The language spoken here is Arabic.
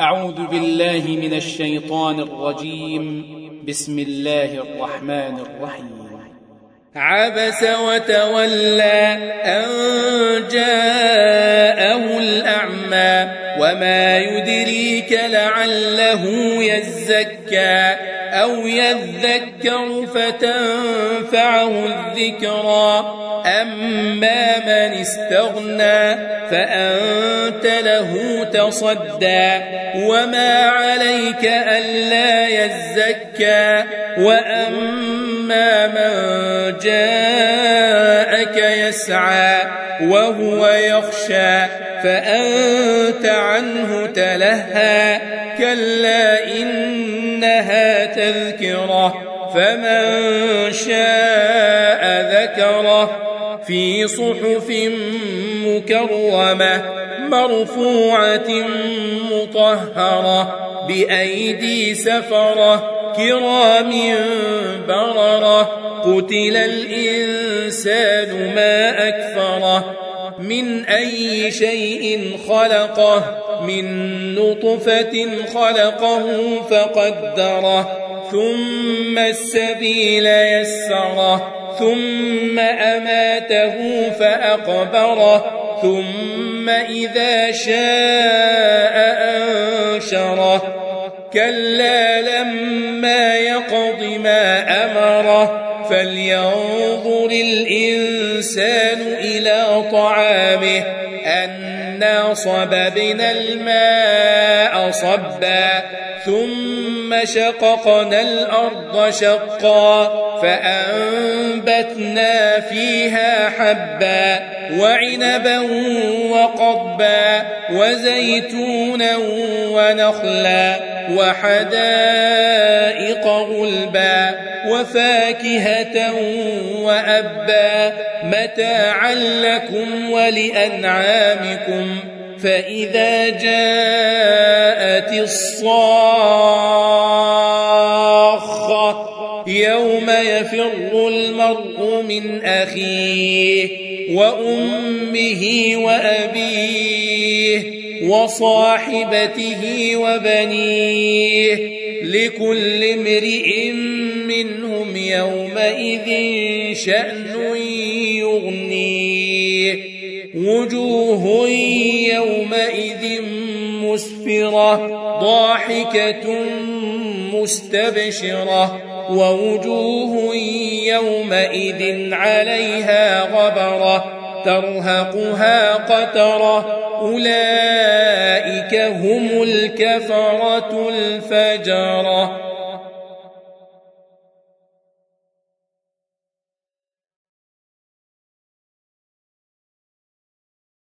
أعوذ بالله من الشيطان الرجيم. بسم الله الرحمن الرحيم. عبس وتولى أن جاءه الأعمى وما يدريك لعله يزكى أو يذكر فتنفعه الذكرى أما من استغنى فأنت له تصدى وما عليك ألا يزكى وأما من جاءك يسعى وهو يخشى فأنت عنه تلهى كلا إنها تذكرة فمن شاء ذكره في صحف مكرمة مرفوعة مطهرة بأيدي سفرة كرام بررة قتل الإنسان ما أكفره من أي شيء خلقه من نطفة خلقه فقدره ثم السبيل يسره ثم أماته فأقبره ثم إذا شاء أنشره كلا لما يقض ما أمره فلينظر الإنسان إلى طعامه أنا صببنا الماء صبا ثم شققنا الأرض شقا فأنبتنا فيها حبا وعنبا وقضبا وزيتونا ونخلا وحدائق غلبا وفاكهة وأبا متاعا لكم ولأنعامكم فإذا جاءت الصاخة يوم يفر المرء من أخيه وأمه وأبيه وصاحبته وبنيه لكل امرئ منهم يومئذ شأن يغنيه وجوه يومئذ مسفرة ضاحكة مستبشرة ووجوه يومئذ عليها غبرة ترهقها قترة أولئك هم الكفرة الفجرة.